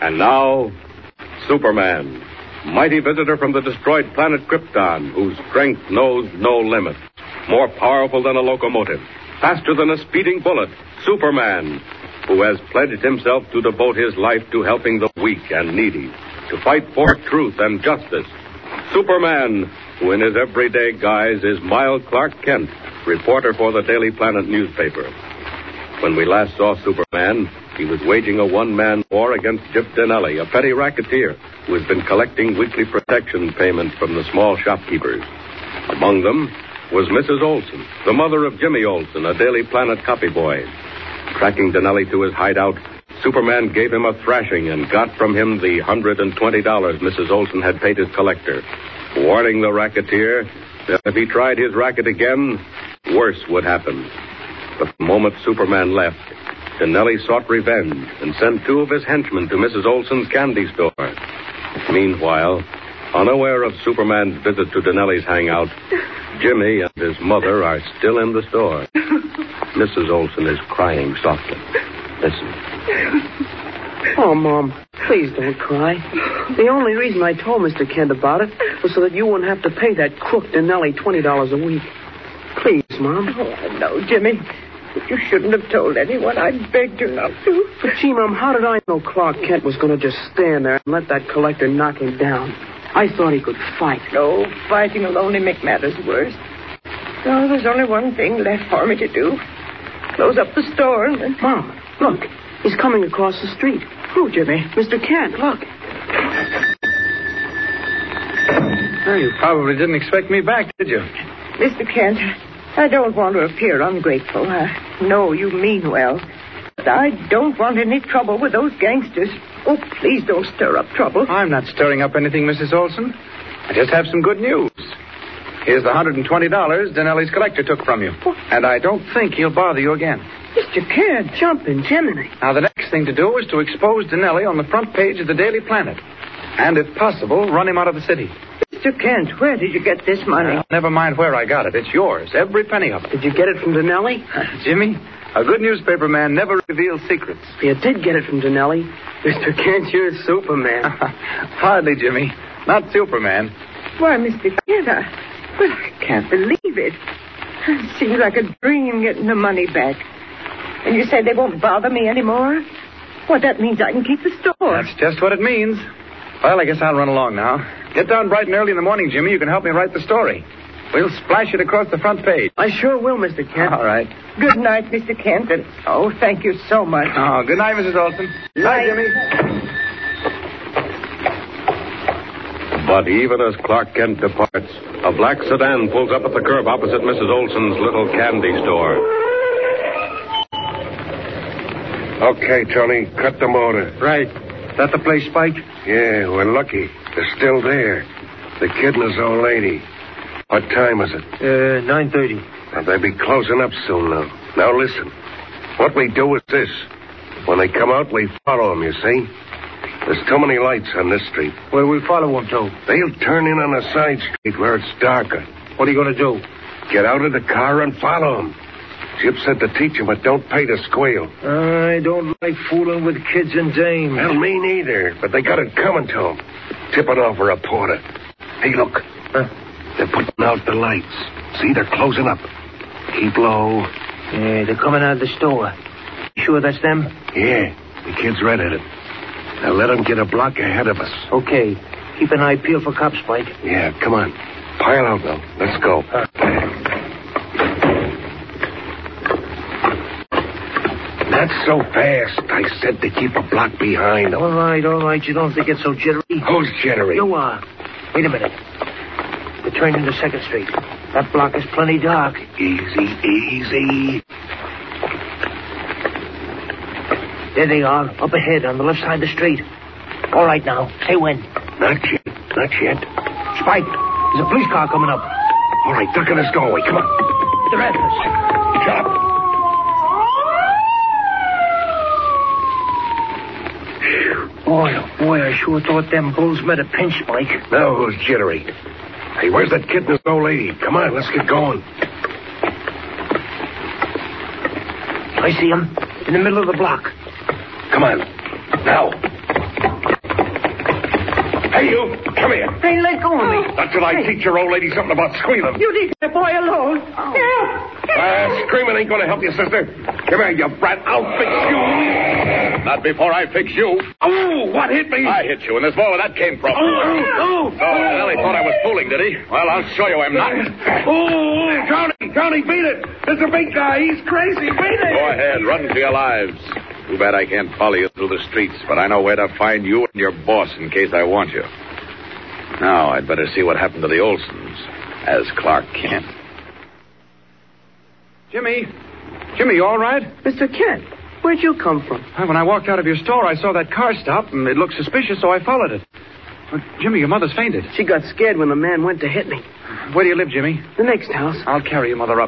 And now, Superman, mighty visitor from the destroyed planet Krypton, whose strength knows no limit. More powerful than a locomotive, faster than a speeding bullet, Superman, who has pledged himself to devote his life to helping the weak and needy, to fight for truth and justice. Superman, who in his everyday guise is mild Clark Kent, reporter for the Daily Planet newspaper. When we last saw Superman, he was waging a one-man war against Gyp Donnelly, a petty racketeer who has been collecting weekly protection payments from the small shopkeepers. Among them was Mrs. Olsen, the mother of Jimmy Olsen, a Daily Planet copyboy. Tracking Donnelly to his hideout, Superman gave him a thrashing and got from him the $120 Mrs. Olsen had paid his collector, warning the racketeer that if he tried his racket again, worse would happen. But the moment Superman left, Donnelly sought revenge and sent two of his henchmen to Mrs. Olsen's candy store. Meanwhile, unaware of Superman's visit to Donnelly's hangout, Jimmy and his mother are still in the store. Mrs. Olsen is crying softly. Listen. Oh, Mom, please don't cry. The only reason I told Mr. Kent about it was so that you wouldn't have to pay that crook Donnelly $20 a week. Please, Mom. Oh, I know, Jimmy. But you shouldn't have told anyone. I begged you not to. But, gee, Mom, how did I know Clark Kent was going to just stand there and let that collector knock him down? I thought he could fight. No, fighting will only make matters worse. So there's only one thing left for me to do. Close up the store and... Mom, look. He's coming across the street. Who, Jimmy? Mr. Kent, look. Well, you probably didn't expect me back, did you? Mr. Kent, I don't want to appear ungrateful. I know you mean well. But I don't want any trouble with those gangsters. Oh, please don't stir up trouble. I'm not stirring up anything, Mrs. Olsen. I just have some good news. Here's the $120 Donnelly's collector took from you. And I don't think he'll bother you again. Mr. Kent, Jumping Jiminy. Now, the next thing to do is to expose Donnelly on the front page of the Daily Planet. And, if possible, run him out of the city. Mr. Kent, where did you get this money? Never mind where I got it. It's yours, every penny of it. Did you get it from Donnelly? Jimmy, a good newspaper man never reveals secrets. You did get it from Donnelly. Mr. Kent, you're Superman. Hardly, Jimmy. Not Superman. Why, Mr. Kent, I can't believe it. It seems like a dream getting the money back. And you say they won't bother me anymore? Well, that means I can keep the store. That's just what it means. Well, I guess I'll run along now. Get down bright and early in the morning, Jimmy. You can help me write the story. We'll splash it across the front page. I sure will, Mr. Kent. All right. Good night, Mr. Kent. And, thank you so much. Oh, good night, Mrs. Olsen. Bye, Jimmy. But even as Clark Kent departs, a black sedan pulls up at the curb opposite Mrs. Olsen's little candy store. Okay, Tony, cut the motor. Right. That the place, Spike? Yeah, we're lucky. They're still there. The kid and his old lady. What time is it? 9:30. Well, they'll be closing up soon now. Now, listen. What we do is this. When they come out, we follow them, you see? There's too many lights on this street. Where we follow them to? They'll turn in on a side street where it's darker. What are you going to do? Get out of the car and follow them. Gyp said to teach them, but don't pay to squeal. I don't like fooling with kids and dames. Well, me neither, but they got it coming to them. Tipping off a reporter. Hey, look. They're putting out the lights. See, they're closing up. Keep low. Yeah, they're coming out of the store. Sure that's them? Yeah, the kid's red at it. Now let them get a block ahead of us. Okay. Keep an eye peeled for cops, Spike. Yeah, come on. Pile out now. Let's go. Not so fast. I said to keep a block behind. All right. You don't think it's so jittery? Who's jittery? You are. Wait a minute. They turned into 2nd Street. That block is plenty dark. Easy. There they are, up ahead on the left side of the street. All right now. Say when. Not yet. Spike, there's a police car coming up. All right, duck in this doorway. Come on. They're after us. Shut up. Boy, I sure thought them bulls met a pinch, Spike. Now who's jittery? Hey, where's that kid and his old lady? Come on, let's get going. I see him in the middle of the block. Come on. Now. That's what I teach your old lady something about squealing. You leave that boy alone. Help! Screaming ain't going to help you, sister. Come here, you brat. I'll fix you. Not before I fix you. Oh, what hit me? I hit you, and there's more where that came from. Oh. So, Nellie thought I was fooling, did he? Well, I'll show you I'm not. Johnny, beat it. There's a big guy. He's crazy. Beat it. Go ahead, run for your lives. Too bad I can't follow you through the streets, but I know where to find you and your boss in case I want you. Now, I'd better see what happened to the Olsons as Clark Kent. Jimmy, you all right? Mr. Kent, where'd you come from? Well, when I walked out of your store, I saw that car stop, and it looked suspicious, so I followed it. But, Jimmy, your mother's fainted. She got scared when the man went to hit me. Where do you live, Jimmy? The next house. I'll carry your mother up.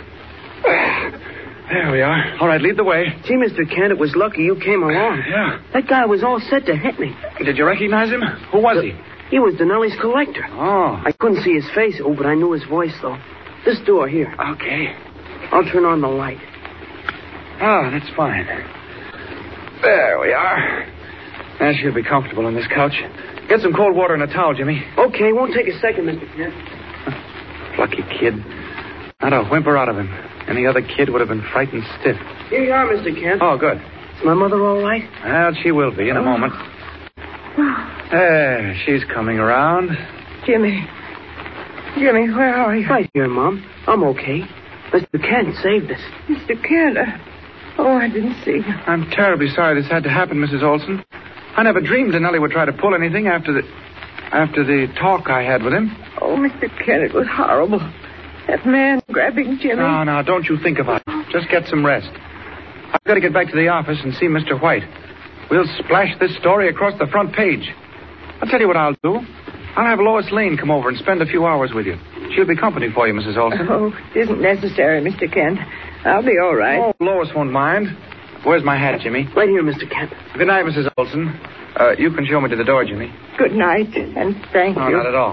There we are. All right, lead the way. Gee, Mr. Kent, it was lucky you came along. Yeah. That guy was all set to hit me. Did you recognize him? Who was he? He was Denelli's collector. Oh. I couldn't see his face, but I knew his voice, though. This door here. Okay. I'll turn on the light. Oh, that's fine. There we are. Now she'll be comfortable on this couch. Get some cold water and a towel, Jimmy. Okay, won't take a second, Mr. Kent. Plucky kid. Not a whimper out of him. Any other kid would have been frightened stiff. Here you are, Mr. Kent. Oh, good. Is my mother all right? Well, she will be in a moment. There, she's coming around. Jimmy, where are you? Right here, Mom. I'm okay. Mr. Kent saved us. Mr. Kent, I didn't see you. I'm terribly sorry this had to happen, Mrs. Olson. I never dreamed Denelli would try to pull anything after the talk I had with him. Oh, Mr. Kent, it was horrible. That man grabbing Jimmy. No, don't you think about it. Just get some rest. I've got to get back to the office and see Mr. White. We'll splash this story across the front page. I'll tell you what I'll do. I'll have Lois Lane come over and spend a few hours with you. She'll be company for you, Mrs. Olson. Oh, it isn't necessary, Mr. Kent. I'll be all right. Oh, Lois won't mind. Where's my hat, Jimmy? Right here, Mr. Kent. Good night, Mrs. Olson. You can show me to the door, Jimmy. Good night, and thank you. No, not at all.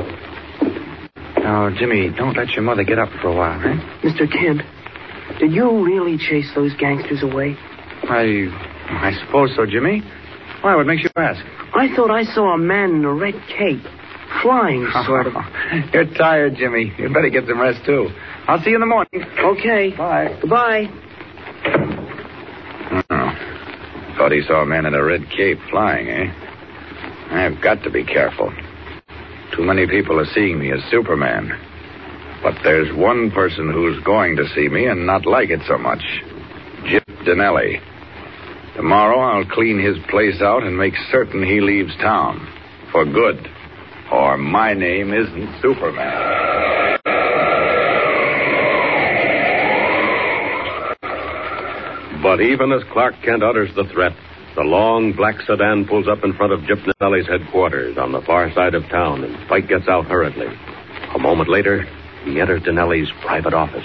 Now, Jimmy, don't let your mother get up for a while, eh? Mr. Kent, did you really chase those gangsters away? I suppose so, Jimmy. Why, what makes you ask? I thought I saw a man in a red cape. Flying, sort of. You're tired, Jimmy. You better get some rest, too. I'll see you in the morning. Okay. Bye. Goodbye. Oh. Thought he saw a man in a red cape flying, eh? I've got to be careful. Too many people are seeing me as Superman. But there's one person who's going to see me and not like it so much. Jip Denelli. Tomorrow I'll clean his place out and make certain he leaves town. For good. Or my name isn't Superman. But even as Clark Kent utters the threat, the long black sedan pulls up in front of Jip Denelli's headquarters on the far side of town, and White gets out hurriedly. A moment later, he enters Denelli's private office.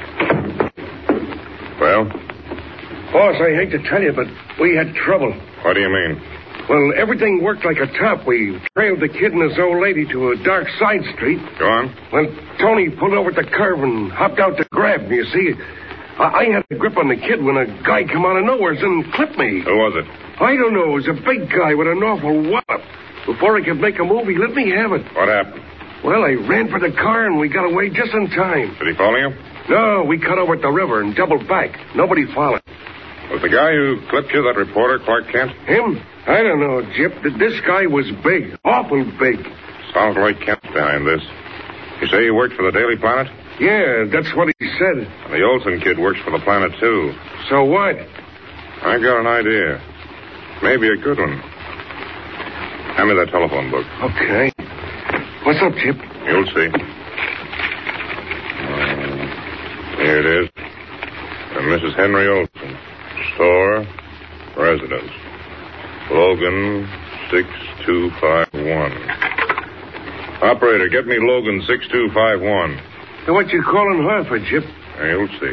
Well? Boss, I hate to tell you, but we had trouble. What do you mean? Well, everything worked like a top. We trailed the kid and his old lady to a dark side street. Go on. Well, Tony pulled over at the curve and hopped out to grab me, you see. I had a grip on the kid when a guy come out of nowhere and clipped me. Who was it? I don't know. It was a big guy with an awful wallop. Before I could make a move, he let me have it. What happened? Well, I ran for the car and we got away just in time. Did he follow you? No, we cut over at the river and doubled back. Nobody followed. Was the guy who clipped you that reporter, Clark Kent? Him? I don't know, Jip. This guy was big. Awful big. Sounds like Kent's behind this. You say he worked for the Daily Planet? Yeah, that's what he said. And the Olsen kid works for the Planet, too. So what? I got an idea. Maybe a good one. Hand me that telephone book. Okay. What's up, Chip? You'll see. Here it is. From Mrs. Henry Olsen. Store, residence. Logan, 6251. Operator, get me Logan 6251. And what you calling her for, Chip? You'll see.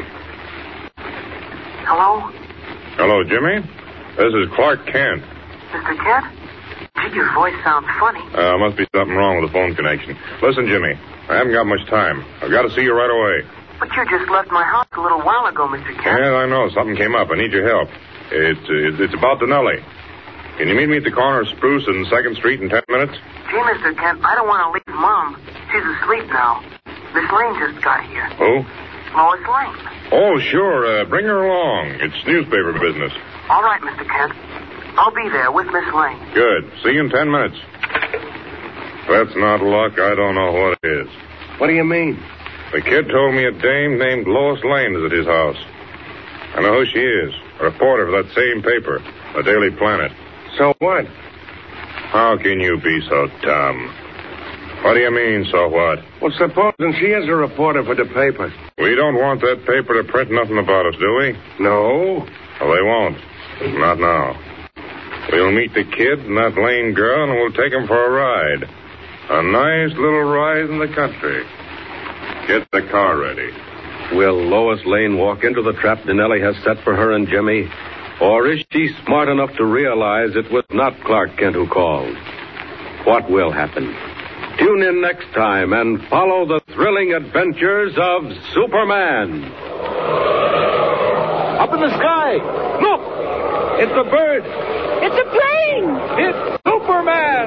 Hello? Hello, Jimmy. This is Clark Kent. Mr. Kent? Gee, your voice sounds funny. Must be something wrong with the phone connection. Listen, Jimmy, I haven't got much time. I've got to see you right away. But you just left my house a little while ago, Mr. Kent. Yeah, I know. Something came up. I need your help. It's about Denelli. Can you meet me at the corner of Spruce and 2nd Street in 10 minutes? Gee, Mr. Kent, I don't want to leave Mom. She's asleep now. Miss Lane just got here. Who? Lois Lane. Oh, sure. Bring her along. It's newspaper business. All right, Mr. Kent. I'll be there with Miss Lane. Good. See you in 10 minutes. If that's not luck, I don't know what it is. What do you mean? The kid told me a dame named Lois Lane is at his house. I know who she is. A reporter for that same paper, the Daily Planet. So what? How can you be so dumb? What do you mean, so what? Well, supposing she is a reporter for the paper. We don't want that paper to print nothing about us, do we? No. Well, they won't. Not now. We'll meet the kid and that Lane girl, and we'll take them for a ride. A nice little ride in the country. Get the car ready. Will Lois Lane walk into the trap Dinelli has set for her and Jimmy? Or is she smart enough to realize it was not Clark Kent who called? What will happen? Tune in next time and follow the thrilling adventures of Superman. Up in the sky! Look! It's a bird! It's a plane! It's Superman!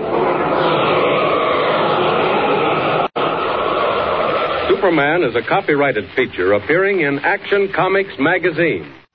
Superman is a copyrighted feature appearing in Action Comics magazine.